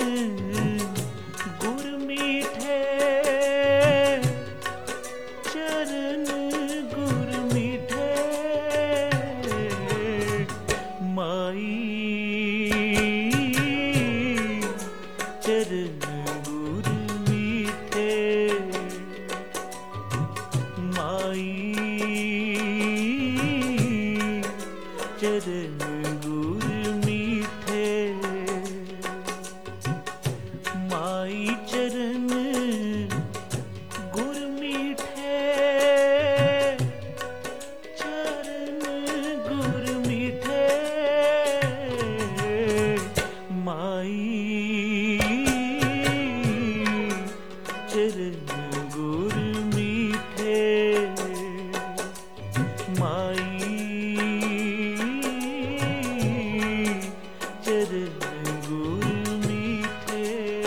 गुर मीठे, चरण गुर मीठे, माई चरण गुर मीठे, माई चरण गुर मीठे, माई चरण गुर मीठे, चरण गुर मीठे, माई चरण गुर मीठे, माई चरण गुर मीठे।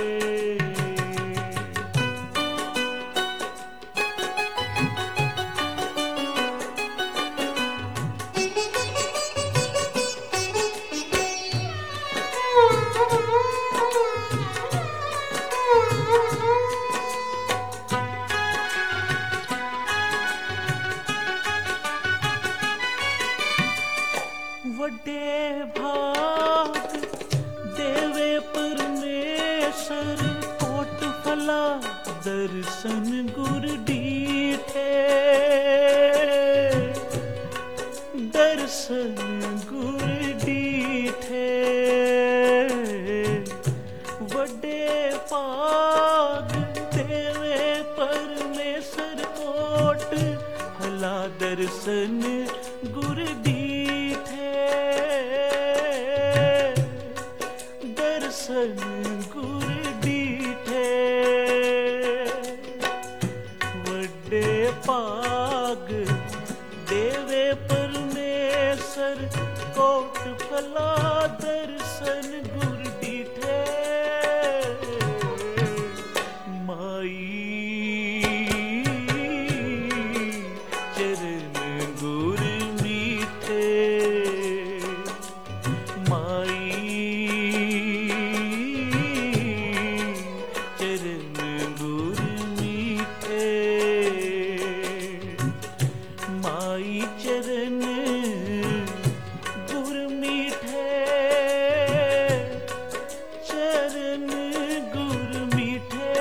वड्डे भाग देवे परमेश्वर, कोट फला दर्शन गुर डीठे, दर्शन गुर डीठे, वड्डे भाग देवे परमेश्वर, कोट फला दर्शन गुर डीठे, दर्शन गुर डीठे, वड्डे भाग देवे परमेश्वर, कोट फला दर्शन गुर डीठे, माई चरण गुर मीठे, माई चरण गुर मीठे, माई चरण गुर मीठे, चरण गुर मीठे,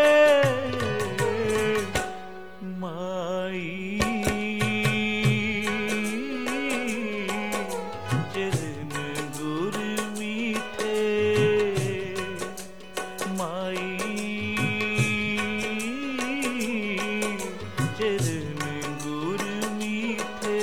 माई चरण गुर मीठे, माई चरण गुर मीठे।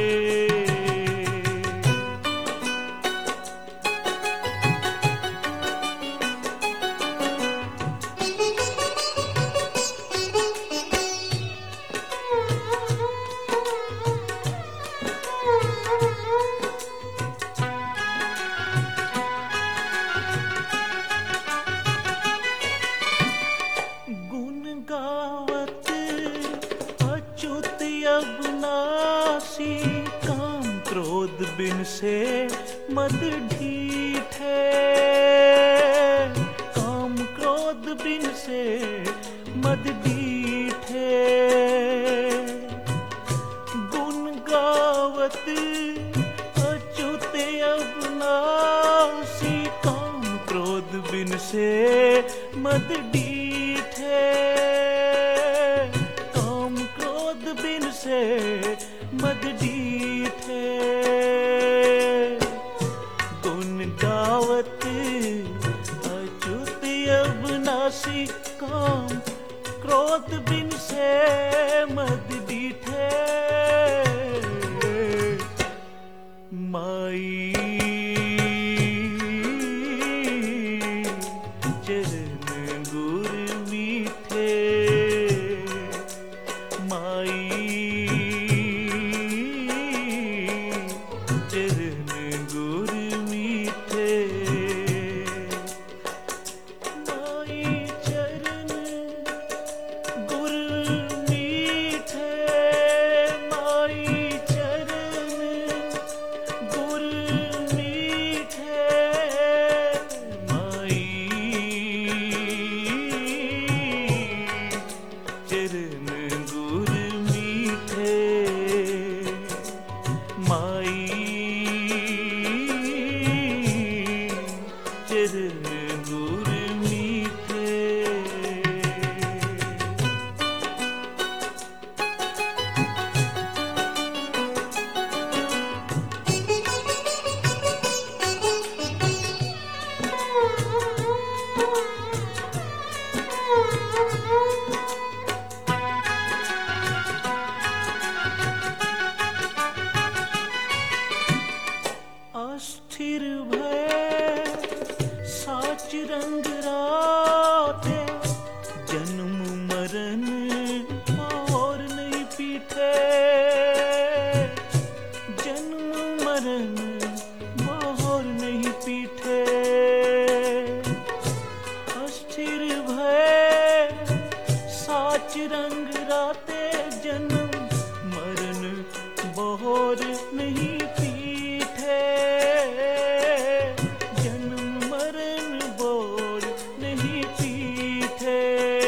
गुण गावत अच्युत अविनाशी, काम क्रोध बिन से मद ढीठे, काम क्रोध बिन से मद ढीठे, गुण गावत अच्युत अविनाशी, काम क्रोध बिन से मद डीठे, काम क्रोध बिन से मद डीठे, गुण गावत अच्युत अविनाशी, काम क्रोध बिन से मद डीठे, माई चरण गुर मीठे, माई चरण गुर मीठे, माई चरण गुर मीठे, रंग राते जन्म मरण और नहीं पीठे, जन्म मरण और नहीं पीठे। अस्थिर भय साच रंग राते जन्म मरण बहोर नहीं पीठे, जन्म मरण बोर नहीं पीठे।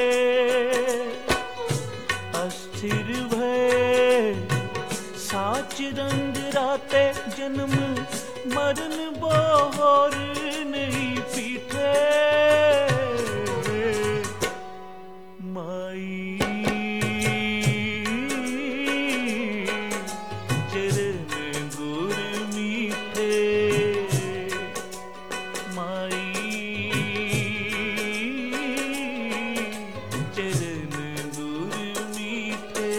अस्थिर भय साच रंग राते जन्म मरण बहोर नहीं पीठे। माई चरण गुर मीठे, माई चरण गुर मीठे,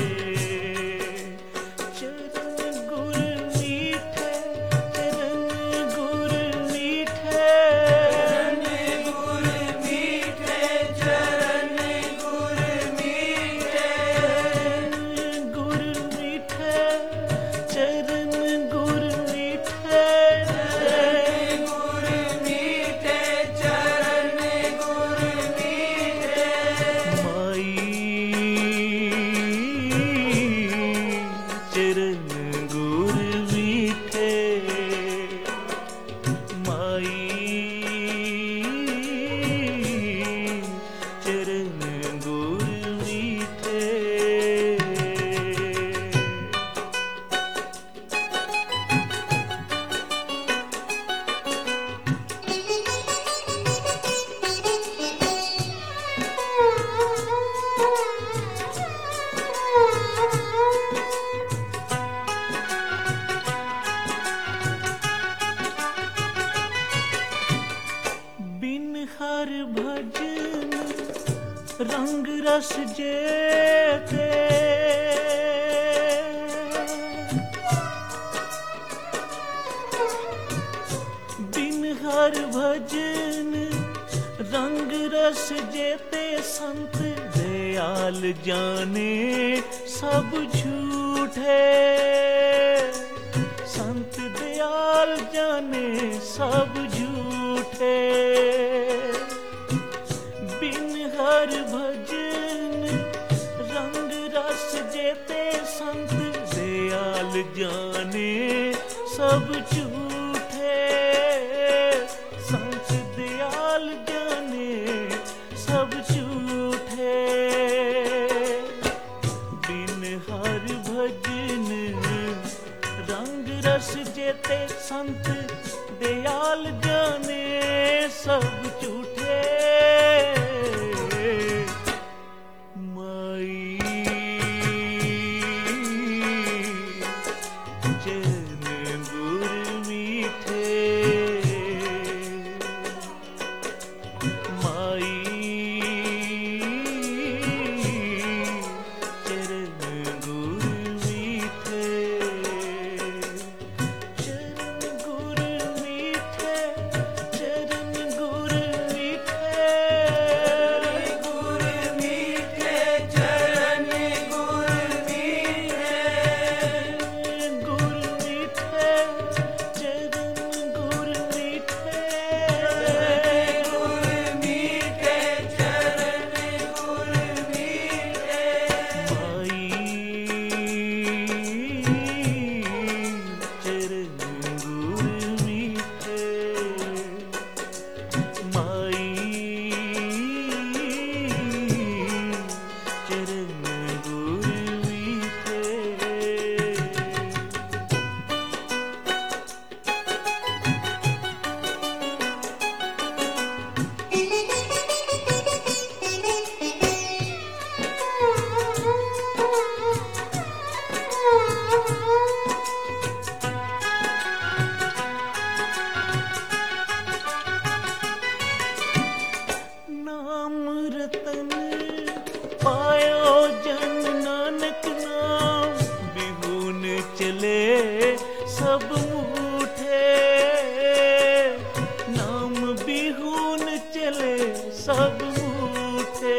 चरण गुर मीठे, चरण गुर मीठे, चरण गुर मीठे, चरण गुर मीठे, गुर मीठे, चरण गुर मीठे, चरण गुर मीठे, चरण गुर मीठे। माई चरण गुर मीठे, माई चरण गुर मीठे। बिन हर भजन रंग रस जेते, बिन हर भजन रंग रस जेते संत दयाल जाने सब झूठे, संत दयाल जाने सब झूठे। बिन हर भजन रंग रस जेते संत दयाल जाने सब झूठे, संत दयाल जाने सब झूठे। बिन हर भजन रंग रस जेते संत दयाल जाने सब झूठे। सब मूठे।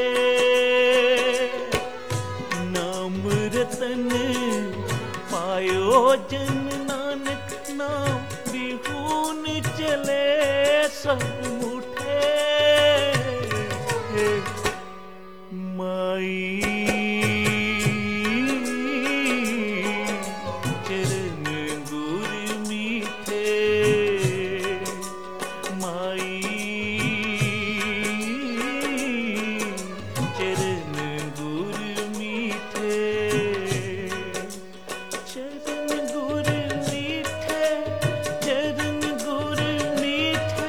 नाम रतन पायो जन नानक नाम बिहून चले सब मूठे। माई चरण गुर मीठे, माई चरण गुर मीठे। चरण गुर मीठे, चरण गुर मीठे,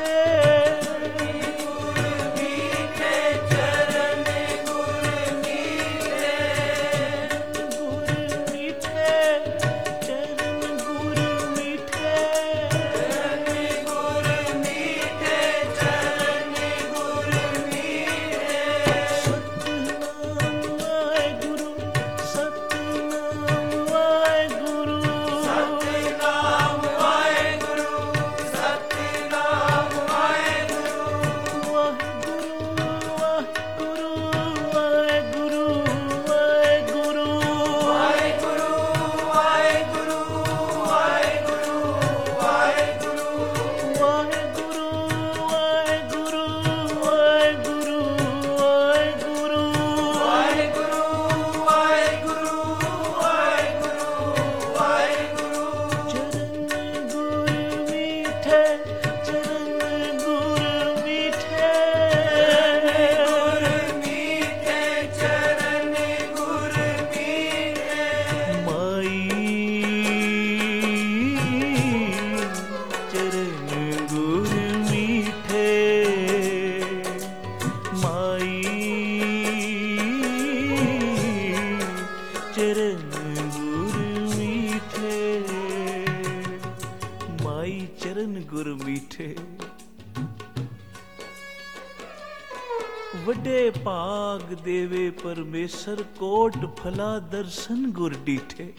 वड्डे भाग देवे परमेसर कोट फला दर्शन गुर डीठे।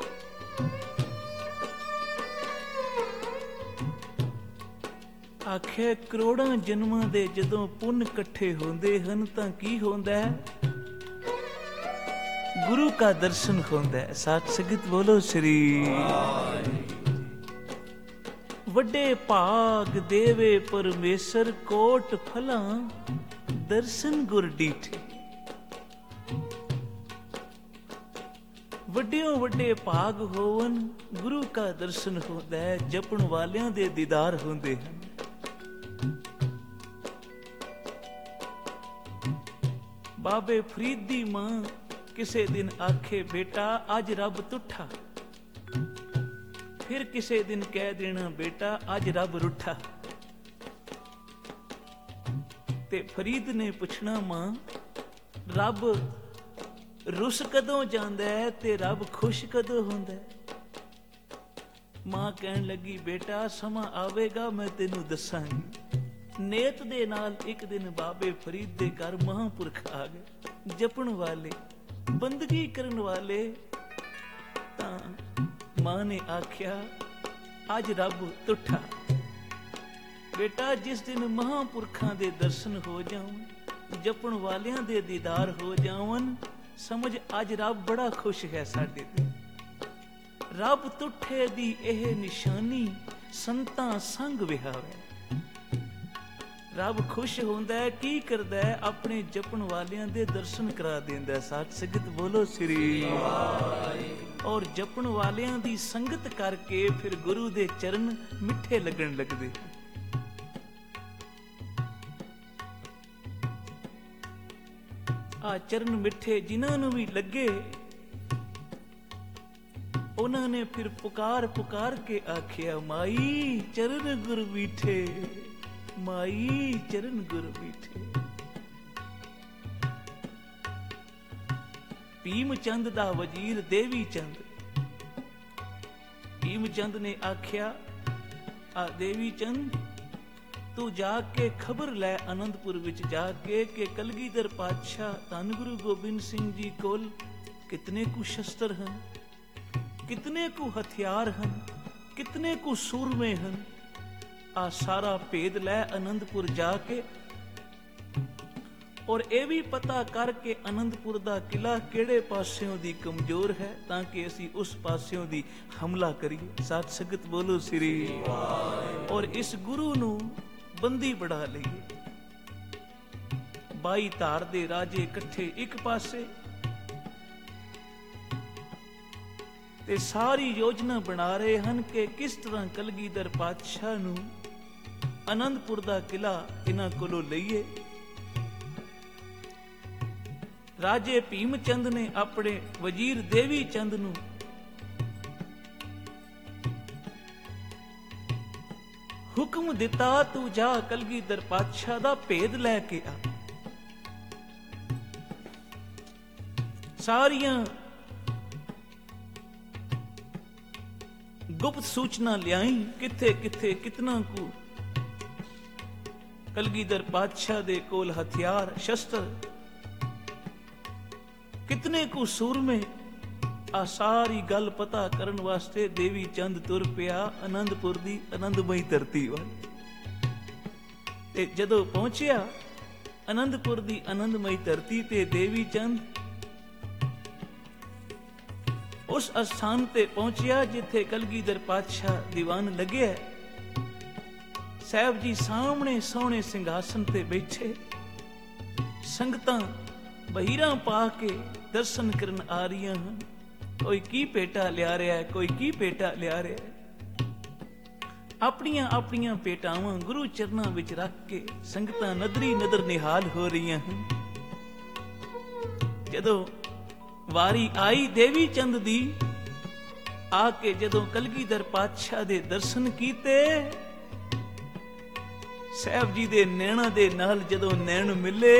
आखे करोड़ां जन्मां दे जदों पुण्य इकट्ठे होंदे हन तां की होंदा है? गुरु का दर्शन होंदा है। साथ संगत बोलो श्री। वड्डे भाग देवे परमेसर कोट फला दर्शन गुर डीठे। ਵੱਡਿਓ ਵੱਡੇ ਭਾਗ ਹੋਵਨ ਗੁਰੂ का दर्शन ਹੁੰਦਾ ਹੈ। ਜਪਣ ਵਾਲਿਆਂ ਦੇ ਦੀਦਾਰ ਹੁੰਦੇ ਹਨ। ਬਾਬੇ ਫਰੀਦ ਦੀ ਮਾਂ ਕਿਸੇ ਦਿਨ ਆਖੇ ਬੇਟਾ ਅੱਜ ਰੱਬ ਤੁੱਠਾ, ਫਿਰ ਕਿਸੇ ਦਿਨ ਕਹਿ ਦੇਣਾ ਬੇਟਾ ਅੱਜ ਰੱਬ ਰੁੱਠਾ। ਤੇ ਫਰੀਦ ਨੇ ਪੁੱਛਣਾ ਮਾਂ ਰੱਬ ਰੁੱਸ ਕਦੋਂ ਜਾਂਦਾ ਹੈ ਤੇ ਰੱਬ ਖੁਸ਼ ਕਦੋਂ ਹੁੰਦਾ ਹੈ? ਮਾਂ ਕਹਿਣ ਲੱਗੀ ਬੇਟਾ ਸਮਾਂ ਆਵੇਗਾ ਮੈਂ ਤੈਨੂੰ ਦੱਸਾਂਗੀ। ਨੇਤ ਦੇ ਨਾਲ ਇੱਕ ਦਿਨ ਬਾਬੇ ਫਰੀਦ ਦੇ ਘਰ ਮਹਾਂਪੁਰਖ ਆ ਗਏ, ਜਪਣ ਵਾਲੇ ਬੰਦਗੀ ਕਰਨ ਵਾਲੇ। ਤਾਂ ਮਾਂ ਨੇ ਆਖਿਆ ਅੱਜ ਰੱਬ ਤੁੱਠਾ। ਬੇਟਾ ਜਿਸ ਦਿਨ ਮਹਾਂਪੁਰਖਾਂ ਦੇ ਦਰਸ਼ਨ ਹੋ ਜਾਵਣ, ਜਪਣ ਵਾਲਿਆਂ ਦੇ ਦੀਦਾਰ ਹੋ ਜਾਵਣ, ਸਮਝ ਅੱਜ ਰੱਬ ਬੜਾ ਖੁਸ਼ ਹੈ ਸਾਡੇ ਤੇ। ਰੱਬ ਤੁੱਠੇ ਦੀ ਇਹ ਨਿਸ਼ਾਨੀ ਸੰਤਾਂ ਸੰਗ ਵਿਹਾਵੇ। ਰੱਬ ਖੁਸ਼ ਹੁੰਦਾ ਹੈ, ਕੀ ਕਰਦਾ ਹੈ? ਆਪਣੇ ਜਪਣ ਵਾਲਿਆਂ ਦੇ ਦਰਸ਼ਨ ਕਰਾ ਦਿੰਦਾ। ਸਾਧ ਸੰਗਤ ਬੋਲੋ ਸ੍ਰੀ। ਔਰ ਜਪਣ ਵਾਲਿਆਂ ਦੀ ਸੰਗਤ ਕਰਕੇ ਫਿਰ ਗੁਰੂ ਦੇ ਚਰਨ ਮਿੱਠੇ ਲੱਗਣ ਲੱਗਦੇ। ਆ ਚਰਨ ਮਿੱਠੇ ਜਿਨ੍ਹਾਂ ਨੂੰ ਵੀ ਲੱਗੇ, ਉਹਨਾਂ ਨੇ ਫਿਰ ਪੁਕਾਰ ਪੁਕਾਰ ਕੇ ਆਖਿਆ ਮਾਈ ਚਰਨ ਗੁਰ ਮੀਠੇ, ਮਾਈ ਚਰਨ ਗੁਰ ਮੀਠੇ। ਭੀਮ ਚੰਦ ਦਾ ਵਜ਼ੀਰ ਦੇਵੀ ਚੰਦ, ਭੀਮ ਚੰਦ ਨੇ ਆਖਿਆ ਆ ਦੇਵੀ ਚੰਦ ਤੂੰ ਜਾ ਕੇ ਖਬਰ ਲੈ ਆਨੰਦਪੁਰ ਵਿੱਚ ਜਾ ਕੇ ਕਿ ਕਲਗੀਧਰ ਪਾਤਸ਼ਾਹ ਧੰਨ ਗੁਰੂ ਗੋਬਿੰਦ ਸਿੰਘ ਜੀ ਕੋਲ ਕਿਤਨੇ ਕੁ ਸ਼ਸਤਰ ਹਨ, ਕਿਤਨੇ ਕੁ ਹਥਿਆਰ ਹਨ, ਕਿਤਨੇ ਕੁ ਸੂਰਮੇ ਹਨ। ਆ ਸਾਰਾ ਭੇਦ ਲੈ ਆਨੰਦਪੁਰ ਜਾ ਕੇ ਔਰ ਇਹ ਵੀ ਪਤਾ ਕਰਕੇ ਅਨੰਦਪੁਰ ਦਾ ਕਿਲਾ ਕਿਹੜੇ ਪਾਸਿਓਂ ਦੀ ਕਮਜ਼ੋਰ ਹੈ, ਤਾਂ ਕਿ ਅਸੀਂ ਉਸ ਪਾਸਿਓਂ ਦੀ ਹਮਲਾ ਕਰੀਏ। ਸਾਧ ਸੰਗਤ ਬੋਲੋ ਸ੍ਰੀ ਵਾਹਿਗੁਰੂ। ਔਰ ਇਸ ਗੁਰੂ ਨੂੰ ਬੰਦੀ ਬਣਾ ਲਈਏ। 22 ਧਾਰ ਦੇ ਰਾਜੇ ਇਕੱਠੇ ਇੱਕ ਪਾਸੇ, ਤੇ ਸਾਰੀ ਯੋਜਨਾ ਬਣਾ ਰਹੇ ਹਨ ਕਿ ਕਿਸ ਤਰ੍ਹਾਂ ਕਲਗੀਧਰ ਪਾਤਸ਼ਾਹ ਨੂੰ ਅਨੰਦਪੁਰ ਦਾ ਕਿਲਾ ਇਹਨਾਂ ਕੋਲੋਂ ਲਈਏ। ਰਾਜੇ ਭੀਮ ਚੰਦ ਨੇ ਆਪਣੇ ਵਜ਼ੀਰ ਦੇਵੀ ਚੰਦ ਨੂੰ ਹੁਕਮ ਦਿੱਤਾ, ਤੂੰ ਜਾ ਕਲਗੀਧਰ ਪਾਤਸ਼ਾਹ ਦਾ ਭੇਦ ਲੈ ਕੇ ਆ। ਸਾਰੀਆਂ ਗੁਪਤ ਸੂਚਨਾ ਲਿਆਈ, ਕਿੱਥੇ ਕਿੱਥੇ ਕਿਤਨਾ ਕੁ ਕਲਗੀਧਰ ਪਾਤਸ਼ਾਹ ਦੇ ਕੋਲ ਹਥਿਆਰ ਸ਼ਸਤਰ, ਕਿਤਨੇ ਕੁ ਸੂਰਮੇ। ਆ ਸਾਰੀ ਗੱਲ ਪਤਾ ਕਰਨ ਵਾਸਤੇ ਦੇਵੀ ਚੰਦ ਤੁਰ ਪਿਆ ਅਨੰਦਪੁਰ ਦੀ ਆਨੰਦਮਈ ਧਰਤੀ ਵੱਲ। ਤੇ ਜਦੋਂ ਪਹੁੰਚਿਆ ਅਨੰਦਪੁਰ ਦੀ ਆਨੰਦਮਈ ਧਰਤੀ ਤੇ, ਦੇਵੀ ਚੰਦ ਉਸ ਅਸਥਾਨ ਤੇ ਪਹੁੰਚਿਆ ਜਿੱਥੇ ਕਲਗੀਧਰ ਪਾਤਸ਼ਾਹ ਦੀਵਾਨ ਲੱਗਿਆ। ਸਾਹਿਬ ਜੀ ਸਾਹਮਣੇ ਸੋਹਣੇ ਸਿੰਘਾਸਨ ਤੇ ਬੈਠੇ, ਸੰਗਤਾਂ ਬਹੀਰਾਂ ਪਾ ਕੇ ਦਰਸ਼ਨ ਕਰਨ ਆ ਰਹੀਆਂ ਹਨ। ਕੋਈ ਕੀ ਭੇਟਾ ਲਿਆ ਰਿਹਾ ਹੈ, ਕੋਈ ਕੀ ਭੇਟਾ ਲਿਆ ਰਿਹਾ ਹੈ। ਆਪਣੀਆਂ ਆਪਣੀਆਂ ਭੇਟਾਵਾਂ ਗੁਰੂ ਚਰਨਾਂ ਵਿੱਚ ਰੱਖ ਕੇ ਸੰਗਤਾਂ ਨਦਰੀ ਨਦਰ ਨਿਹਾਲ ਹੋ ਰਹੀਆਂ ਹਨ। ਜਦੋਂ ਵਾਰੀ ਆਈ ਦੇਵੀ ਚੰਦ ਦੀ, ਆ ਕੇ ਜਦੋਂ ਕਲਗੀਧਰ ਪਾਤਸ਼ਾਹ ਦੇ ਦਰਸ਼ਨ ਕੀਤੇ, ਸਾਹਿਬ ਜੀ ਦੇ ਨੈਣਾਂ ਦੇ ਨਾਲ ਜਦੋਂ ਨੈਣ ਮਿਲੇ,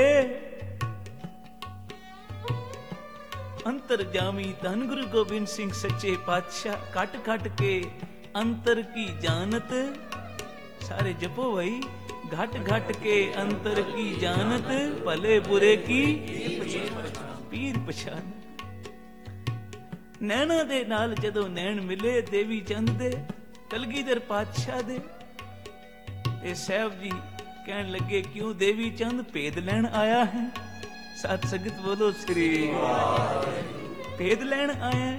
ਅੰਤਰਜਾਮੀ ਧੰਨ ਗੁਰੂ ਗੋਬਿੰਦ ਸਿੰਘ ਸੱਚੇ ਪਾਤਸ਼ਾਹ ਕੱਟ ਕੱਟ ਕੇ ਅੰਤਰ ਕੀ ਜਾਣਤ, ਸਾਰੇ ਜਪੋ ਵਈ, ਘਟ ਘਟ ਕੇ ਅੰਤਰ ਕੀ ਜਾਣਤ, ਭਲੇ ਬੁਰੇ ਕੀ ਪੀਰ ਪਛਾਨ। ਨੈਣਾ ਦੇ ਨਾਲ ਜਦੋਂ ਨੈਣ ਮਿਲੇ ਦੇਵੀ ਚੰਦ ਦੇ, ਕਲਗੀਧਰ ਪਾਤਸ਼ਾਹ ਦੇ, ਤੇ ਸਾਹਿਬ ਜੀ ਕਹਿਣ ਲੱਗੇ, ਕਿਉਂ ਦੇਵੀ ਚੰਦ ਭੇਦ ਲੈਣ ਆਇਆ ਹੈ? ਸਤ ਸੰਗਤ ਬੋਲੋ ਸ੍ਰੀ ਵਾਹਿਗੁਰੂ। ਭੇਦ ਲੈਣ ਆਇਆ,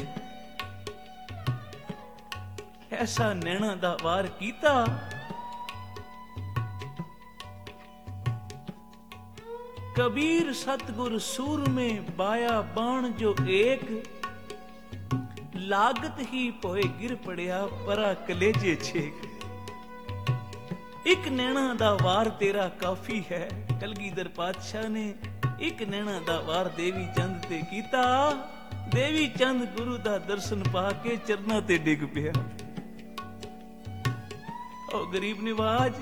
ਐਸਾ ਨੈਣਾ ਦਾ ਵਾਰ ਕੀਤਾ, ਕਬੀਰ ਸਤਗੁਰ ਸੂਰਮੇ ਬਾਇਆ ਬਾਣ ਜੋ ਏਕ, ਲਾਗਤ ਹੀ ਭੋਏ ਗਿਰ ਪੜਿਆ ਪਰਾ ਕਲੇਜੇ ਛੇਕ। ਇੱਕ ਨੈਣਾ ਦਾ ਵਾਰ ਤੇਰਾ ਕਾਫੀ ਹੈ। ਕਲਗੀਧਰ ਪਾਤਸ਼ਾਹ ਨੇ ਇੱਕ ਨੈਣਾ ਦਾ ਵਾਰ ਦੇਵੀ ਚੰਦ ਤੇ ਕੀਤਾ। ਦੇਵੀ ਚੰਦ ਗੁਰੂ ਦਾ ਦਰਸ਼ਨ ਪਾ ਕੇ ਚਰਨਾਂ ਤੇ ਡਿੱਗ ਪਿਆ। ਉਹ ਗਰੀਬ ਨਿਵਾਜ,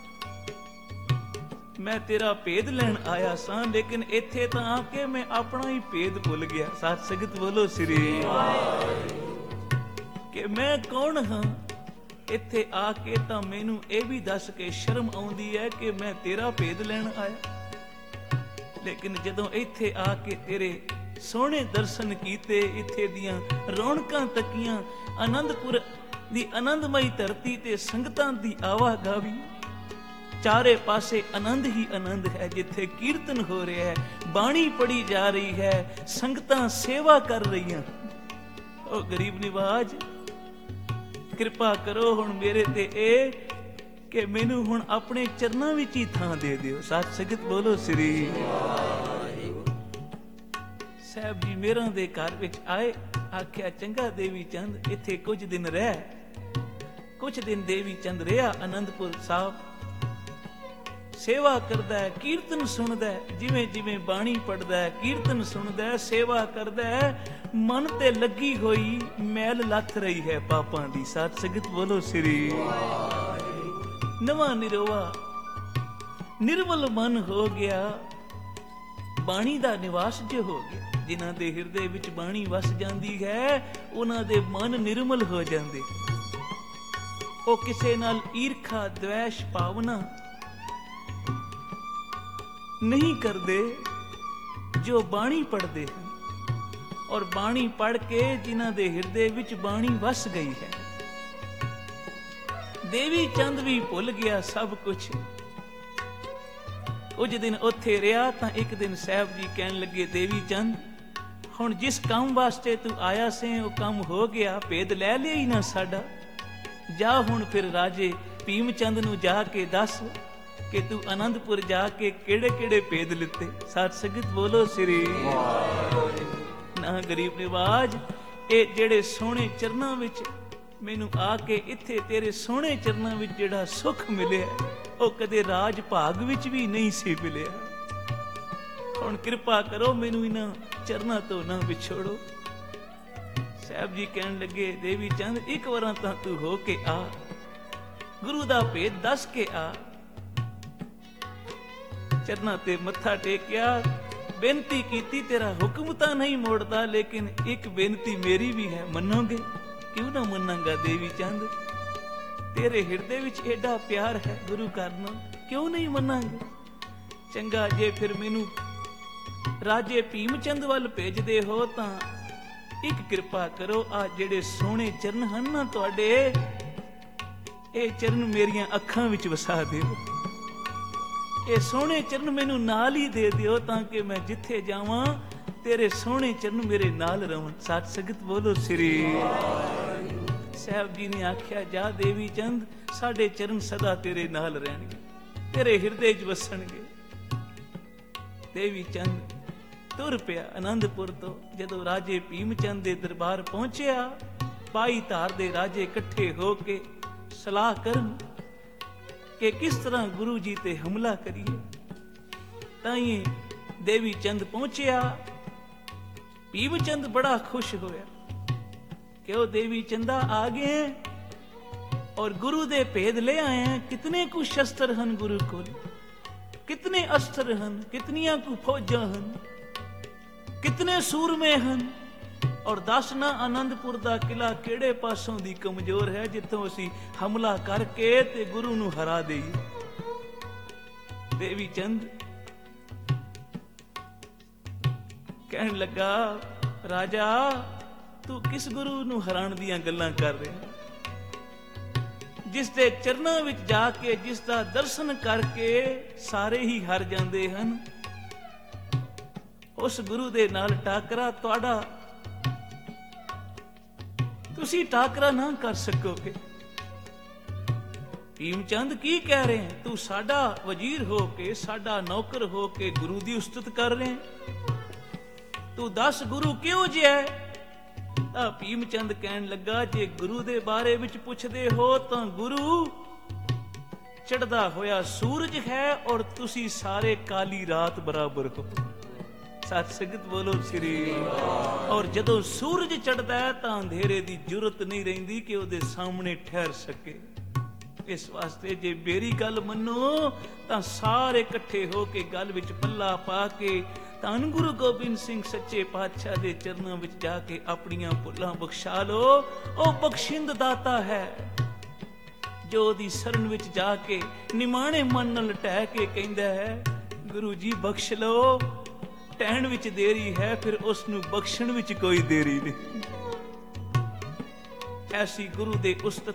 ਮੈਂ ਤੇਰਾ ਭੇਦ ਲੈਣ ਆਇਆ ਸਾਂ, ਲੇਕਿਨ ਇੱਥੇ ਤਾਂ ਆ ਕੇ ਮੈਂ ਆਪਣਾ ਹੀ ਭੇਦ ਭੁੱਲ ਗਿਆ। ਸਾਧ ਸੰਗਤ ਬੋਲੋ ਸ੍ਰੀ ਵਾਹਿਗੁਰੂ। ਕਿ ਮੈਂ ਕੌਣ ਹਾਂ? ਇੱਥੇ ਆ ਕੇ ਤਾਂ ਮੈਨੂੰ ਇਹ ਵੀ ਦੱਸ ਕੇ ਸ਼ਰਮ ਆਉਂਦੀ ਹੈ ਕਿ ਮੈਂ ਤੇਰਾ ਭੇਦ ਲੈਣ ਆਇਆ, ਲੇਕਿਨ ਜਦੋਂ ਇੱਥੇ ਆ ਕੇ ਤੇਰੇ ਸੋਹਣੇ ਦਰਸ਼ਨ ਕੀਤੇ, ਇੱਥੇ ਦੀਆਂ ਰੌਣਕਾਂ ਤੱਕੀਆਂ, ਆਨੰਦਪੁਰ ਦੀ ਆਨੰਦਮਈ ਧਰਤੀ ਤੇ ਸੰਗਤਾਂ ਦੀ ਆਵਾਗਾਵੀ, ਚਾਰੇ ਪਾਸੇ ਆਨੰਦ ਹੀ ਆਨੰਦ ਹੈ। ਜਿੱਥੇ ਕੀਰਤਨ ਹੋ ਰਿਹਾ ਹੈ, ਬਾਣੀ ਪੜੀ ਜਾ ਰਹੀ ਹੈ, ਸੰਗਤਾਂ ਸੇਵਾ ਕਰ ਰਹੀਆਂ। ਉਹ ਗਰੀਬ ਨਿਵਾਜ, ਕਿਰਪਾ ਕਰੋ ਹੁਣ ਮੇਰੇ ਤੇ ਇਹ ਕਿ ਮੈਨੂੰ ਹੁਣ ਆਪਣੇ ਚਰਨਾਂ ਵਿੱਚ ਹੀ ਥਾਂ ਦੇ ਦਿਓ। ਸਤ ਸੰਗਤ ਬੋਲੋ ਸ੍ਰੀ ਵਾਹਿਗੁਰੂ। ਸਾਹਿਬ ਜੀ ਮੇਰਾਂ ਦੇ ਘਰ ਵਿੱਚ ਆਏ, ਆਖਿਆ ਚੰਗਾ ਦੇਵੀ ਚੰਦ ਇੱਥੇ ਕੁਝ ਦਿਨ ਰਹਿ। ਕੁਝ ਦਿਨ ਦੇਵੀ ਚੰਦ ਰਿਹਾ ਅਨੰਦਪੁਰ ਸਾਹਿਬ, ਸੇਵਾ ਕਰਦਾ ਹੈ, ਕੀਰਤਨ ਸੁਣਦਾ ਹੈ, ਜਿਵੇਂ ਜਿਵੇਂ ਬਾਣੀ ਪੜਦਾ ਹੈ, ਕੀਰਤਨ ਸੁਣਦਾ ਹੈ, ਸੇਵਾ ਕਰਦਾ ਹੈ, ਮਨ ਤੇ ਲੱਗੀ ਹੋਈ ਮੈਲ ਲੱਥ ਰਹੀ ਹੈ ਪਾਪਾਂ ਦੀ। ਸਤ ਸੰਗਤ ਬੋਲੋ ਸ੍ਰੀ ਵਾਹਿਗੁਰੂ। ਨਵਾਂ ਨਿਰੋਆ ਨਿਰਮਲ ਮਨ ਹੋ ਗਿਆ, ਬਾਣੀ ਦਾ ਨਿਵਾਸ ਜੋ ਹੋ ਗਿਆ। ਜਿਨ੍ਹਾਂ ਦੇ ਹਿਰਦੇ ਵਿੱਚ ਬਾਣੀ ਵਸ ਜਾਂਦੀ ਹੈ, ਉਹਨਾਂ ਦੇ ਮਨ ਨਿਰਮਲ ਹੋ ਜਾਂਦੇ। ਉਹ ਕਿਸੇ ਨਾਲ ਈਰਖਾ, ਦਵੇਸ਼, ਭਾਵਨਾ ਨਹੀਂ ਕਰਦੇ। ਜੋ ਬਾਣੀ ਪੜ੍ਹਦੇ ਹਨ, ਔਰ ਬਾਣੀ ਪੜ੍ਹ ਕੇ ਜਿਨ੍ਹਾਂ ਦੇ ਹਿਰਦੇ ਵਿੱਚ ਬਾਣੀ ਵਸ ਗਈ ਹੈ। ਦੇਵੀ ਚੰਦ ਵੀ ਭੁੱਲ ਗਿਆ ਸਭ ਕੁਝ। ਕੁਝ ਦਿਨ ਉੱਥੇ ਰਿਹਾ ਤਾਂ ਇੱਕ ਦਿਨ ਸਾਹਿਬ ਜੀ ਕਹਿਣ ਲੱਗੇ, ਦੇਵੀ ਚੰਦ ਹੁਣ ਜਿਸ ਕੰਮ ਵਾਸਤੇ ਤੂੰ ਆਇਆ ਸੀ ਉਹ ਕੰਮ ਹੋ ਗਿਆ, ਭੇਦ ਲੈ ਲਿਆ ਹੀ ਨਾ ਸਾਡਾ। ਜਾ ਹੁਣ ਫਿਰ ਰਾਜੇ ਭੀਮ ਚੰਦ ਨੂੰ ਜਾ ਕੇ ਦੱਸ ਕਿ ਤੂੰ ਆਨੰਦਪੁਰ ਜਾ ਕੇ ਕਿਹੜੇ ਕਿਹੜੇ ਭੇਦ ਲਿੱਤੇ। ਸਾਧ ਸੰਗਤ ਬੋਲੋ ਸ੍ਰੀ ਨਾ ਗਰੀਬ ਨਿਵਾਜ। ਇਹ ਜਿਹੜੇ ਸੋਹਣੇ ਚਰਨਾਂ ਵਿੱਚ ਮੈਨੂੰ ਆ ਕੇ ਇੱਥੇ ਤੇਰੇ ਸੋਹਣੇ ਚਰਨਾਂ ਵਿੱਚ ਜਿਹੜਾ ਸੁੱਖ ਮਿਲਿਆ ਉਹ ਕਦੇ ਰਾਜ ਭਾਗ ਵਿੱਚ ਵੀ ਨਹੀਂ ਸੀ ਮਿਲਿਆ। ਹੁਣ ਕਿਰਪਾ ਕਰੋ ਮੈਨੂੰ ਇਹਨਾਂ ਚਰਨਾਂ ਤੋਂ ਨਾ ਵਿਛੋੜੋ। ਸਾਹਿਬ ਜੀ ਕਹਿਣ ਲੱਗੇ, ਦੇਵੀ ਚੰਦ ਇੱਕ ਵਾਰਾਂ ਤਾਂ ਤੂੰ ਹੋ ਕੇ ਆ, ਗੁਰੂ ਦਾ ਭੇਦ ਦੱਸ ਕੇ ਆ। ਚਰਨਾਂ ਤੇ ਮੱਥਾ ਟੇਕਿਆ, ਬੇਨਤੀ ਕੀਤੀ, ਤੇਰਾ ਹੁਕਮ ਤਾਂ ਨਹੀਂ ਮੋੜਦਾ ਲੇਕਿਨ ਇੱਕ ਬੇਨਤੀ ਮੇਰੀ ਵੀ ਹੈ, ਮੰਨੋਗੇ? ਕਿਉਂ ਨਾ ਮੰਨਾਂਗਾ ਦੇਵੀ ਚੰਦ, ਤੇਰੇ ਹਿਰਦੇ ਵਿੱਚ ਐਡਾ ਪਿਆਰ ਹੈ ਗੁਰੂ ਘਰ ਨਾਲ, ਕਿਉਂ ਨਹੀਂ ਮੰਨਾਂਗਾ। ਚੰਗਾ ਜੇ ਫਿਰ ਮੈਨੂੰ ਰਾਜੇ ਭੀਮ ਚੰਦ ਵੱਲ ਭੇਜਦੇ ਹੋ ਤਾਂ ਇੱਕ ਕਿਰਪਾ ਕਰੋ, ਆ ਜਿਹੜੇ ਸੋਹਣੇ ਚਰਨ ਹਨ ਨਾ ਤੁਹਾਡੇ, ਇਹ ਚਰਨ ਮੇਰੀਆਂ ਅੱਖਾਂ ਵਿੱਚ ਵਸਾ ਦਿਓ। ਇਹ ਸੋਹਣੇ ਚਰਨ ਮੈਨੂੰ ਨਾਲ ਹੀ ਦੇ ਦਿਓ ਤਾਂ ਕਿ ਮੈਂ ਜਿੱਥੇ ਜਾਵਾਂ ਤੇਰੇ ਸੋਹਣੇ ਚਰਨ ਮੇਰੇ ਨਾਲ ਰਹਿਣ। ਸਾਧ ਸੰਗਤ ਬੋਲੋ ਸ੍ਰੀ। ਸਾਹਿਬ ਜੀ ਨੇ ਆਖਿਆ, ਜਾ ਦੇਵੀ ਚੰਦ ਸਾਡੇ ਚਰਨ ਸਦਾ ਤੇਰੇ ਨਾਲ ਰਹਿਣਗੇ, ਤੇਰੇ ਹਿਰਦੇ 'ਚ ਵਸਣਗੇ। ਦੇਵੀ ਚੰਦ ਤੁਰ ਪਿਆ ਆਨੰਦਪੁਰ ਤੋਂ। ਜਦੋਂ ਰਾਜੇ ਭੀਮ ਚੰਦ ਦੇ ਦਰਬਾਰ ਪਹੁੰਚਿਆ, 22 ਧਾਰ ਦੇ ਰਾਜੇ ਇਕੱਠੇ ਹੋ ਕੇ ਸਲਾਹ ਕਰਨ ਕਿ ਕਿਸ ਤਰ੍ਹਾਂ ਗੁਰੂ ਜੀ ਤੇ ਹਮਲਾ ਕਰੀਏ। ਤਾਂ ਹੀ ਦੇਵੀ ਚੰਦ ਪਹੁੰਚਿਆ। ਭੀਮ ਚੰਦ ਬੜਾ ਖੁਸ਼ ਹੋਇਆ ਕਿ ਉਹ ਦੇਵੀ ਚੰਦਾ ਆ ਗਏ ਔਰ ਗੁਰੂ ਦੇ ਭੇਦ ਲੈ ਆਏ। ਕਿਤਨੇ ਕੁ ਸ਼ਸਤਰ ਹਨ ਗੁਰੂ ਕੋਲ, ਕਿਤਨੇ ਅਸਤਰ ਹਨ, ਕਿਤਨੀਆਂ ਕੁ ਫੌਜਾਂ ਹਨ, ਕਿਤਨੇ ਸੂਰਮੇ ਹਨ। ਔਰ ਦੱਸ ਨਾ ਆਨੰਦਪੁਰ ਦਾ ਕਿਲਾ ਕਿਹੜੇ ਪਾਸੋਂ ਦੀ ਕਮਜ਼ੋਰ ਹੈ ਜਿੱਥੋਂ ਅਸੀਂ ਹਮਲਾ ਕਰਕੇ ਤੇ ਗੁਰੂ ਨੂੰ ਹਰਾ ਦੇਈਏ। ਦੇਵੀ ਚੰਦ ਕਹਿਣ ਲੱਗਾ, ਰਾਜਾ ਤੂੰ ਕਿਸ ਗੁਰੂ ਨੂੰ ਹਰਾਉਣ ਦੀਆਂ ਗੱਲਾਂ ਕਰ ਰਿਹਾ? ਜਿਸ ਦੇ ਚਰਨਾਂ ਵਿੱਚ ਜਾ ਕੇ, ਜਿਸ ਦਾ ਦਰਸ਼ਨ ਕਰਕੇ ਸਾਰੇ ਹੀ ਹਰ ਜਾਂਦੇ ਹਨ, ਉਸ ਗੁਰੂ ਦੇ ਨਾਲ ਟਾਕਰਾ ਤੁਹਾਡਾ, ਤੁਸੀਂ ਟਾਕਰਾ ਨਾ ਕਰ ਸਕੋਗੇ। ਭੀਮ ਚੰਦ ਕੀ ਕਹਿ ਰਹੇ ਹੈ? ਤੂੰ ਸਾਡਾ ਵਜ਼ੀਰ ਹੋ ਕੇ, ਸਾਡਾ ਨੌਕਰ ਹੋ ਕੇ ਗੁਰੂ ਦੀ ਉਸਤਤ ਕਰ ਰਹੇ, ਤੂੰ ਦੱਸ ਗੁਰੂ ਕਿਹੋ ਜਿਹਾ ਹੈ? ਤਾਂ ਭੀਮ ਚੰਦ ਕਹਿਣ ਲੱਗਾ, ਜੇ ਗੁਰੂ ਦੇ ਬਾਰੇ ਵਿੱਚ ਪੁੱਛਦੇ ਹੋ ਤਾਂ ਗੁਰੂ ਚੜ੍ਹਦਾ ਹੋਇਆ ਸੂਰਜ ਹੈ ਔਰ ਤੁਸੀਂ ਸਾਰੇ ਕਾਲੀ ਰਾਤ ਬਰਾਬਰ ਹੋ। ਸਤ ਸੰਗਤ ਬੋਲੋ ਸ੍ਰੀ। ਔਰ ਜਦੋਂ ਸੂਰਜ ਚੜ੍ਹਦਾ ਹੈ ਤਾਂ ਅੰਧੇਰੇ ਦੀ ਜ਼ਰੂਰਤ ਨਹੀਂ ਰਹਿੰਦੀ ਕਿ ਉਹਦੇ ਸਾਹਮਣੇ ਠਹਿਰ ਸਕੇ। ਇਸ ਵਾਸਤੇ ਜੇ ਮੇਰੀ ਗੱਲ ਮੰਨੋ ਤਾਂ ਸਾਰੇ ਇਕੱਠੇ ਹੋ ਕੇ ਗੱਲ ਵਿੱਚ ਪੱਲਾ ਪਾ ਕੇ ਧੰਨ ਗੁਰੂ ਗੋਬਿੰਦ ਸਿੰਘ ਸੱਚੇ ਪਾਤਸ਼ਾਹ ਦੇ ਚਰਨਾਂ ਵਿੱਚ ਜਾ ਕੇ ਆਪਣੀਆਂ ਭੁੱਲਾਂ ਬਖਸ਼ਾ ਲੋ। ਉਹ ਬਖਸ਼ਿੰਦ ਦਾਤਾ ਹੈ ਜੋ ਉਹਦੀ ਸ਼ਰਨ ਵਿੱਚ ਜਾ ਕੇ ਨਿਮਾਣੇ ਮਨ ਨਾਲ ਟਹਿ ਕੇ ਕਹਿੰਦਾ ਹੈ, ਗੁਰੂ ਜੀ ਬਖਸ਼ ਲਓ। ਟਹਿਣ ਵਿੱਚ ਦੇਰੀ ਹੈ, ਫਿਰ ਉਸ ਨੂੰ ਬਖਸ਼ਣ ਵਿੱਚ ਕੋਈ ਦੇਰੀ ਨਹੀਂ। ਐਸੀ ਗੁਰੂ ਦੇ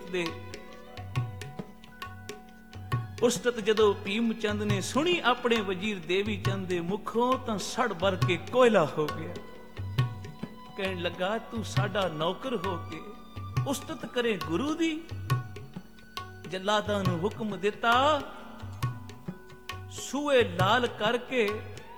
ਉਸਤਤ ਜਦੋਂ ਭੀਮ ਚੰਦ ਨੇ ਸੁਣੀ ਆਪਣੇ ਵਜ਼ੀਰ ਦੇਵੀ ਚੰਦ ਦੇ ਮੁਖੋਂ ਤਾਂ ਸੜ ਭਰ ਕੇ ਕੋਇਲਾ ਹੋ ਗਿਆ। ਕਹਿਣ ਲੱਗਾ, ਤੂੰ ਸਾਡਾ ਨੌਕਰ ਹੋ ਕੇ ਉਸਤਤ ਕਰੇ ਗੁਰੂ ਦੀ। ਜੱਲਾਦਾਂ ਨੂੰ ਹੁਕਮ ਦਿੱਤਾ, ਸੂਏ ਲਾਲ ਕਰਕੇ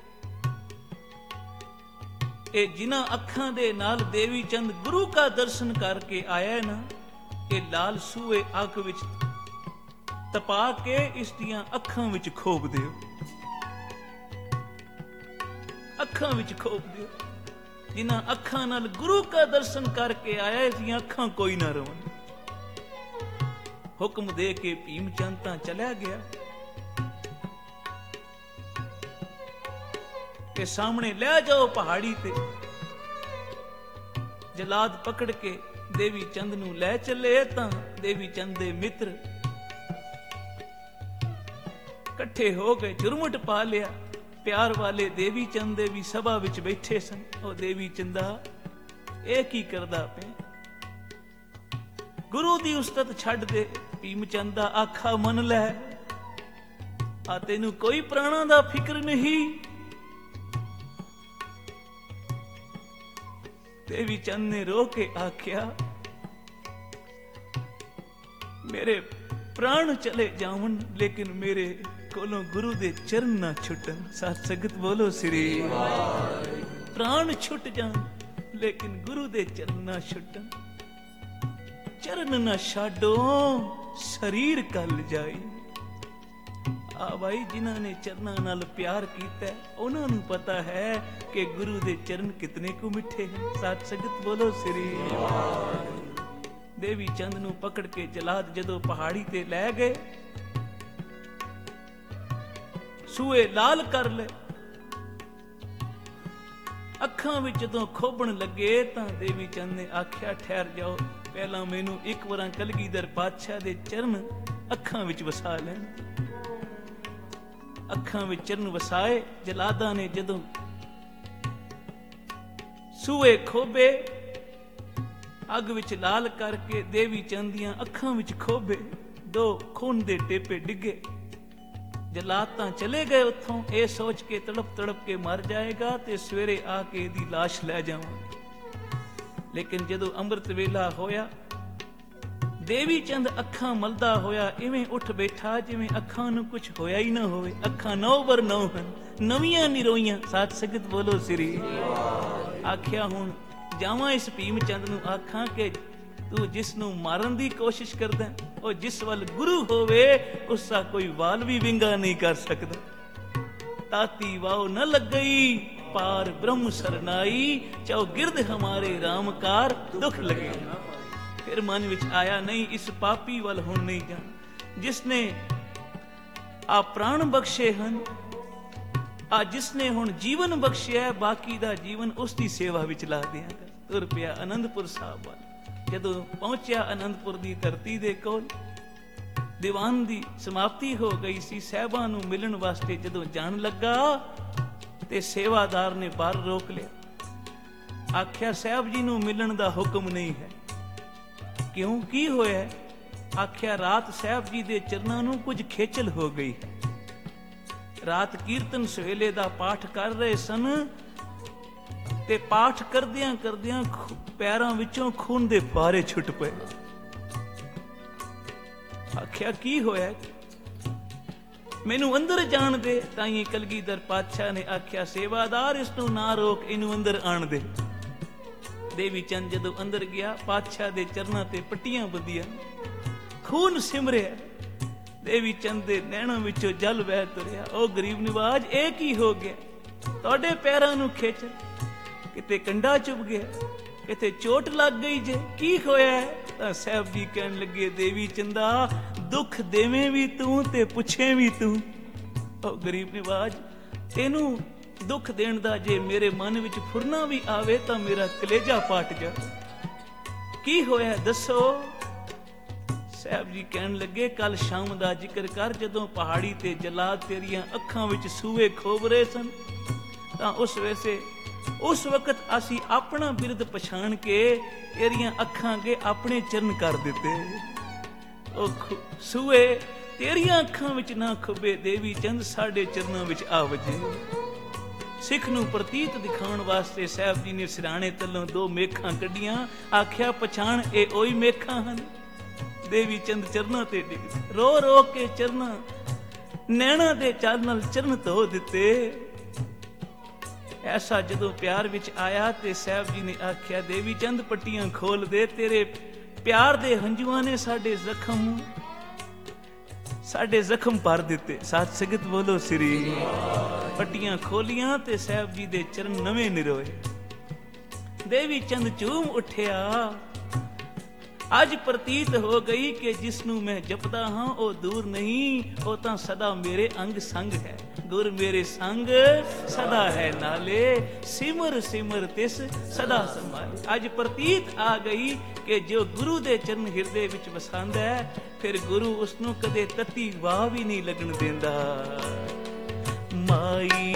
ਇਹ ਜਿਨ੍ਹਾਂ ਅੱਖਾਂ ਦੇ ਨਾਲ ਦੇਵੀ ਚੰਦ ਗੁਰੂ ਦਾ ਦਰਸ਼ਨ ਕਰਕੇ ਆਇਆ ਨਾ, ਇਹ ਲਾਲ ਸੂਏ ਅੱਖ ਵਿੱਚ ਤਪਾ ਕੇ ਇਸ ਦੀਆਂ ਅੱਖਾਂ ਵਿੱਚ ਖੋਪ ਦਿਓ, ਅੱਖਾਂ ਵਿੱਚ ਖੋਪ ਦਿਓ। ਜਿਨ੍ਹਾਂ ਅੱਖਾਂ ਨਾਲ ਗੁਰੂ ਦਾ ਦਰਸ਼ਨ ਕਰਕੇ ਆਇਆ, ਇਸ ਦੀਆਂ ਅੱਖਾਂ ਕੋਈ ਨਾ ਰੋਣ। ਹੁਕਮ ਦੇ ਕੇ ਭੀਮ ਚੰਦ ਤਾਂ ਚਲਿਆ ਗਿਆ। ਕੇ ਸਾਹਮਣੇ ਲੈ ਜਾਓ ਪਹਾੜੀ ਤੇ। ਜਲਾਦ ਪਕੜ ਕੇ ਦੇਵੀ ਚੰਦ ਨੂੰ ਲੈ ਚੱਲੇ ਤਾਂ ਦੇਵੀ ਚੰਦ ਦੇ ਮਿੱਤਰ ਇਕੱਠੇ ਹੋ ਗਏ, ਝੁਰਮਟ ਪਾ ਲਿਆ। ਪਿਆਰ ਵਾਲੇ ਦੇਵੀ ਚੰਦ ਦੇ ਵੀ ਸਭਾ ਵਿੱਚ ਬੈਠੇ ਸਨ। ਉਹ ਦੇਵੀ ਚੰਦਾ, ਇਹ ਕੀ ਕਰਦਾ ਪਿਆ? ਗੁਰੂ ਦੀ ਉਸਤਤ ਛੱਡ ਦੇ। ਭੀਮ ਚੰਦ ਦਾ ਆਖਾ ਮੰਨ ਲੈ। ਆ ਤੈਨੂੰ ਕੋਈ ਪ੍ਰਾਣਾਂ ਦਾ ਫਿਕਰ ਨਹੀਂ। ਦੇਵੀ ਚੰਦ ਨੇ ਰੋ ਕੇ ਆਖਿਆ, ਮੇਰੇ ਪ੍ਰਾਣ ਚਲੇ ਜਾਵਣ ਲੇਕਿਨ ਮੇਰੇ ਕੋਲੋਂ ਗੁਰੂ ਦੇ ਚਰਨ ਨਾ ਛੁੱਟਣ। ਸਾਧ ਸੰਗਤ ਬੋਲੋ ਸ੍ਰੀ ਵਾਹਿਗੁਰੂ। ਪ੍ਰਾਣ ਛੁੱਟ ਜਾਣ ਲੇਕਿਨ ਗੁਰੂ ਦੇ ਚਰਨ ਨਾ ਛੁੱਟਣ। ਚਰਨ ਨਾ ਛਾਡੋ ਸਰੀਰ ਕੱਲ ਜਾਈ। ਆ ਭਾਈ, ਜਿਨ੍ਹਾਂ ਨੇ ਚਰਨਾਂ ਨਾਲ ਪਿਆਰ ਕੀਤਾ ਉਹਨਾਂ ਨੂੰ ਪਤਾ ਹੈ ਕਿ ਗੁਰੂ ਦੇ ਚਰਨ ਕਿਤਨੇ ਕੁ ਮਿੱਠੇ ਹਨ। ਸਾਧ ਸੰਗਤ ਬੋਲੋ ਸ੍ਰੀ ਵਾਹਿਗੁਰੂ। ਦੇਵੀ ਚੰਦ ਨੂੰ ਪਕੜ ਕੇ ਜਲਾਦ ਜਦੋਂ ਪਹਾੜੀ ਤੇ ਲੈ ਗਏ, ਸੂਏ ਲਾਲ ਕਰ ਲਏ, ਅੱਖਾਂ ਵਿੱਚ ਜਦੋਂ ਖੋਬਣ ਲੱਗੇ ਤਾਂ ਦੇਵੀ ਚੰਦ ਨੇ ਆਖਿਆ, ਠਹਿਰ ਜਾਓ, ਪਹਿਲਾਂ ਮੈਨੂੰ ਇੱਕ ਵਾਰ ਕਲਗੀਧਰ ਪਾਤਸ਼ਾਹ ਦੇ ਚਰਨ ਅੱਖਾਂ ਵਿੱਚ ਵਸਾ ਲੈਣ। ਅੱਖਾਂ ਵਿੱਚ ਚਰਨ ਵਸਾਏ। ਜਲਾਦਾਂ ਨੇ ਜਦੋਂ ਸੂਏ ਖੋਬੇ, ਅੱਗ ਵਿੱਚ ਲਾਲ ਕਰਕੇ ਦੇਵੀ ਚੰਦ ਦੀਆਂ ਅੱਖਾਂ ਵਿੱਚ ਖੋਬੇ, 2 ਖੂਨ ਦੇ ਟੇਪੇ ਡਿੱਗੇ। ਜਲਾਦ ਤਾਂ ਚਲੇ ਗਏ ਉੱਥੋਂ, ਇਹ ਸੋਚ ਕੇ ਤੜਪ ਤੜਪ ਕੇ ਮਰ ਜਾਏਗਾ ਤੇ ਸਵੇਰੇ ਆ ਕੇ ਇਹਦੀ ਲਾਸ਼ ਲੈ ਜਾਵਾਂਗੇ। ਲੇਕਿਨ ਜਦੋਂ ਅੰਮ੍ਰਿਤ ਵੇਲਾ ਹੋਇਆ, ਦੇਵੀ ਚੰਦ ਅੱਖਾਂ ਮਲਦਾ ਹੋਇਆ ਇਵੇਂ ਉੱਠ ਬੈਠਾ ਜਿਵੇਂ ਅੱਖਾਂ ਨੂੰ ਕੁਝ ਹੋਇਆ ਹੀ ਨਾ ਹੋਵੇ। ਅੱਖਾਂ 9 ਬਰ 9 ਹਨ, ਨਵੀਆਂ ਨਿਰੋਈਆਂ। ਸਾਧ ਸੰਗਤ ਬੋਲੋ ਸ੍ਰੀ। ਆਖਿਆ, ਹੁਣ ਜਾਵਾਂ ਇਸ ਭੀਮ ਚੰਦ ਨੂੰ ਆਖਾਂ ਕਿ ਤੂੰ ਜਿਸ ਨੂੰ ਮਾਰਨ ਦੀ ਕੋਸ਼ਿਸ਼ ਕਰਦਾ, ਉਹ ਜਿਸ ਵੱਲ ਗੁਰੂ ਹੋਵੇ ਉਸ ਦਾ ਕੋਈ ਵਾਲ ਵੀ ਵਿੰਗਾ ਨਹੀਂ ਕਰ ਸਕਦਾ। ਤਾਤੀ ਵਾਓ ਨ ਲੱਗਈ ਪਾਰ ਬ੍ਰਹਮ ਸਰਨਾਈ, ਚਾਉ ਗਿਰਦ ਹਮਾਰੇ ਰਾਮਕਾਰ ਦੁੱਖ ਲਗੇ। ਫਿਰ ਮਨ ਵਿੱਚ ਆਇਆ, ਨਹੀਂ, ਇਸ ਪਾਪੀ ਵੱਲ ਹੁਣ ਨਹੀਂ ਜਾਣਾ। ਜਿਸ ਨੇ ਆ ਪ੍ਰਾਣ ਬਖਸ਼ੇ ਹਨ, ਆ ਜਿਸ ਨੇ ਹੁਣ ਜੀਵਨ ਬਖਸ਼ਿਆ, ਬਾਕੀ ਦਾ ਜੀਵਨ ਉਸ ਦੀ ਸੇਵਾ ਵਿੱਚ ਲਾ ਦਿਆਂਗਾ। ਤੁਰ ਪਿਆ ਅਨੰਦਪੁਰ ਸਾਹਿਬ ਵੱਲ। ਜਦੋਂ ਪਹੁੰਚਿਆ ਅਨੰਦਪੁਰ ਦੀ ਧਰਤੀ ਦੇ ਕੋਲ, ਦੀਵਾਨ ਦੀ ਸਮਾਪਤੀ ਹੋ ਗਈ ਸੀ। ਸਾਹਿਬਾਂ ਨੂੰ ਮਿਲਣ ਵਾਸਤੇ ਜਦੋਂ ਜਾਣ ਲੱਗਾ ਤੇ ਸੇਵਾਦਾਰ ਨੇ ਬਾਹਰ ਰੋਕ ਲਿਆ। ਆਖਿਆ, ਸਾਹਿਬ ਜੀ ਨੂੰ ਮਿਲਣ ਦਾ ਹੁਕਮ ਨਹੀਂ ਹੈ। ਕਿਉਂ, ਕੀ ਹੋਇਆ? ਆਖਿਆ, ਰਾਤ ਸਾਹਿਬ ਜੀ ਦੇ ਚਰਨਾਂ ਨੂੰ ਕੁਝ ਖੇਚਲ ਹੋ ਗਈ। ਰਾਤ ਕੀਰਤਨ ਸਵੇਲੇ ਦਾ ਪਾਠ ਕਰ ਰਹੇ ਸਨ ਤੇ ਪਾਠ ਕਰਦਿਆਂ ਕਰਦਿਆਂ ਪੈਰਾਂ ਵਿੱਚੋਂ ਖੂਨ ਦੇ ਫੁਹਾਰੇ ਛੁੱਟ ਪਏ। ਆਖਿਆ, ਕੀ ਹੋਇਆ? ਮੈਨੂੰ ਅੰਦਰ ਜਾਣ ਦੇ। ਤਾਂ ਹੀ ਕਲਗੀਧਰ ਪਾਤਸ਼ਾਹ ਨੇ ਆਖਿਆ, ਸੇਵਾਦਾਰ, ਇਸ ਨੂੰ ਨਾ ਰੋਕ, ਇਹਨੂੰ ਅੰਦਰ ਆਣ ਦੇ। ਦੇਵੀ ਚੰਦ ਜਦੋਂ ਅੰਦਰ ਗਿਆ, ਪਾਤਸ਼ਾਹ ਦੇ ਚਰਨਾਂ ਤੇ ਪੱਟੀਆਂ ਬੱਧੀਆਂ, ਖੂਨ ਸਿਮਰਿਆ। ਦੇਵੀ ਚੰਦ ਦੇ ਨੈਣਾਂ ਵਿੱਚੋਂ ਜਲ ਵਹਿ ਤੁਰਿਆ। ਉਹ ਗਰੀਬ ਨਿਵਾਜ, ਇਹ ਕੀ ਹੋ ਗਿਆ? ਤੁਹਾਡੇ ਪੈਰਾਂ ਨੂੰ ਖੇਚਲ, ਕਿਤੇ ਕੰਡਾ ਚੁੱਭ ਗਿਆ, ਕਿਤੇ ਚੋਟ ਲੱਗ ਗਈ ਜੇ, ਕੀ ਹੋਇਆ? ਤਾਂ ਸਾਹਿਬ ਜੀ ਕਹਿਣ ਲੱਗੇ, ਦੇਵੀ ਚੰਦਾ, ਦੁੱਖ ਦੇਵੇਂ ਵੀ ਤੂੰ ਤੇ ਪੁੱਛੇ ਵੀ ਤੂੰ। ਉਹ ਗਰੀਬ ਨਿਵਾਜ, ਤੈਨੂੰ ਦੁੱਖ ਦੇਣ ਦਾ ਜੇ ਮੇਰੇ ਮਨ ਵਿੱਚ ਫੁਰਨਾ ਵੀ ਆਵੇ ਤਾਂ ਮੇਰਾ ਕਲੇਜਾ ਪਾਟ ਜਾ। ਕੀ ਹੋਇਆ ਦੱਸੋ? ਸਾਹਿਬ ਜੀ ਕਹਿਣ ਲੱਗੇ, ਕੱਲ ਸ਼ਾਮ ਦਾ ਜ਼ਿਕਰ ਕਰ, ਜਦੋਂ ਪਹਾੜੀ ਤੇ ਜਲਾਦ ਤੇਰੀਆਂ ਅੱਖਾਂ ਵਿੱਚ ਸੂਏ ਖੋਬ ਰਹੇ ਸਨ, ਤਾਂ ਉਸ ਵਕਤ ਅਸੀਂ ਆਪਣਾ ਬਿਰਦ ਪਛਾਣ ਕੇ ਤੇਰੀਆਂ ਅੱਖਾਂ ਅੱਗੇ ਆਪਣੇ ਚਰਨ ਕਰ ਦਿੱਤੇ। ਉਹ ਸੂਏ ਤੇਰੀਆਂ ਅੱਖਾਂ ਵਿੱਚ ਨਾ ਖੁੱਬੇ, ਦੇਵੀ ਚੰਦ ਸਾਡੇ ਚਰਨਾਂ ਵਿੱਚ ਆ ਵਜੇ। ਸਿੱਖ ਨੂੰ ਪ੍ਰਤੀਤ ਦਿਖਾਉਣ ਵਾਸਤੇ ਸਾਹਿਬ ਜੀ ਨੇ ਸਿਰਾਣੇ ਤਲੋਂ 2 ਮੇਖਾਂ ਕੱਢੀਆਂ। ਆਖਿਆ, ਪਛਾਣ, ਇਹ ਉਹੀ ਮੇਖਾਂ ਹਨ। ਦੇਵੀ ਚੰਦ ਚਰਨਾਂ ਤੇ ਡਿੱਗ ਰੋ ਰੋ ਕੇ ਚਰਨਾਂ, ਨੈਣਾ ਦੇ ਚਾਲ ਨਾਲ ਚਰਨ ਧੋ ਦਿੱਤੇ। ਐਸਾ ਜਦੋਂ ਪਿਆਰ ਵਿੱਚ ਆਇਆ ਤੇ ਸਾਹਿਬ ਜੀ ਨੇ ਆਖਿਆ, ਦੇਵੀ ਚੰਦ, ਪੱਟੀਆਂ ਖੋਲ ਦੇ, ਤੇਰੇ ਪਿਆਰ ਦੇ ਹੰਝੂਆਂ ਨੇ ਸਾਡੇ ਜ਼ਖਮ ਭਰ ਦਿੱਤੇ। ਸਾਧ ਸੰਗਤ ਬੋਲੋ ਸ੍ਰੀ। ਪੱਟੀਆਂ ਖੋਲੀਆਂ ਤੇ ਸਾਹਿਬ ਜੀ ਦੇ ਚਰਨ ਨਵੇਂ ਨਿਰੋਏ। ਦੇਵੀ ਚੰਦ ਝੂਮ ਉੱਠਿਆ। ਅੱਜ ਪ੍ਰਤੀਤ ਹੋ ਗਈ ਕਿ ਜਿਸ ਨੂੰ ਮੈਂ ਜਪਦਾ ਹਾਂ ਉਹ ਦੂਰ ਨਹੀਂ, ਉਹ ਤਾਂ ਸਦਾ ਮੇਰੇ ਅੰਗ ਸੰਗ ਹੈ। ਗੁਰ ਮੇਰੇ ਸੰਗ ਸਦਾ ਹੈ ਨਾਲੇ, ਸਿਮਰ ਸਿਮਰ ਤਿਸ ਸਦਾ ਸੰਭਾਲੇ। ਅੱਜ ਪ੍ਰਤੀਤ ਆ ਗਈ ਕਿ ਜੋ ਗੁਰੂ ਦੇ ਚਰਨ ਹਿਰਦੇ ਵਿੱਚ ਵਸਾਂਦਾ ਹੈ, ਫਿਰ ਗੁਰੂ ਉਸ ਨੂੰ ਕਦੇ ਤੱਤੀ ਵਾਹ ਵੀ ਨਹੀਂ ਲੱਗਣ ਦਿੰਦਾ। ਮਾਈ